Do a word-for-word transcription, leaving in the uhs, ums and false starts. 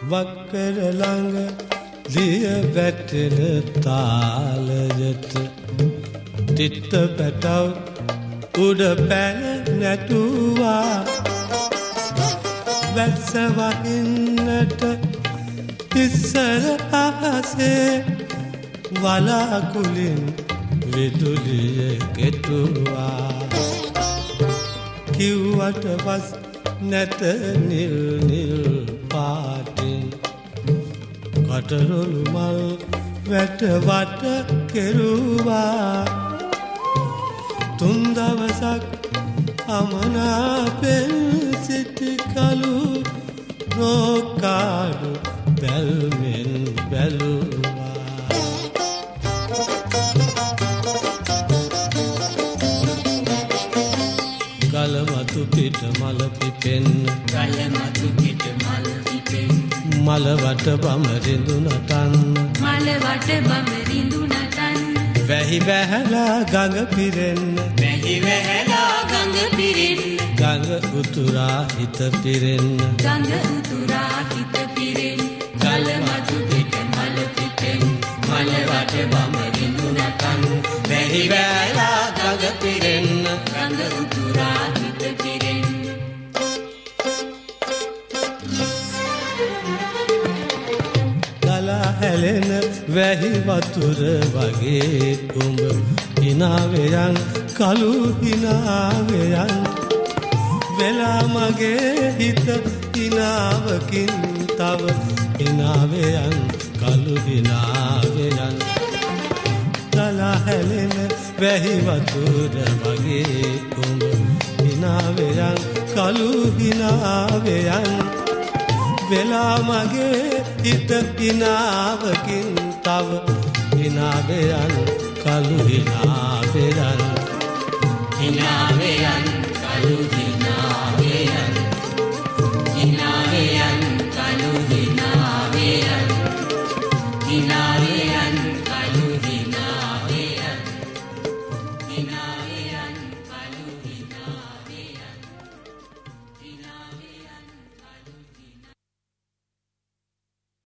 වක්කර ළඟ දිය වැටෙන තාලයට තිත්ත පැටව උඩ පැන නැටුවා වැස්ස වහින්නට ඉස්සර අහසේ වලාකුලින් විදුලිය කෙටුවා කිව්වට පස් නැත නිල් නිල් පාටින් කටරොළු මල් වැට වට කෙරුවා තුන් දවසක් අමනාපෙන් සිටි කලු රෝකාඩු බැල්මෙන් බැලුවා ගලමතු පිට මල පිපෙන්න ගලමතු පිට මල පිපෙන්න මල වට බම රිඳු නටන්න මල වට බම රිඳු නටන්න වැහි වැහැලා ගඟ පිරෙන්න වැහි වැහැලා ගඟ පිරෙන්න ගඟ උතුරා හිත පිරෙන්න ගඟ උතුරා හිත පිරෙන්න ගලමතු පිට මල පිපෙන්න මල වට බම රිඳු නටන්න වැහි වැහැලා ගඟ පිරෙන්න ගඟ උතුරා හිත පිරෙන්න ගලා හැලෙන වැහි වතුර වගේ උඹ හිනාවෙයන් කලු හිනාවෙයන් වෙලා මගේ හිත හිනාවකින් තව හිනාවෙයන් කලු හිනාවෙයන් ගලා හැලෙන වැහි වතුර වගේ උඹ හිනාවෙයන් කලු හිනාවෙයන් වෙලා මගේ හිත හිනාවකින් තව හිනාවෙයන් කලු හිනා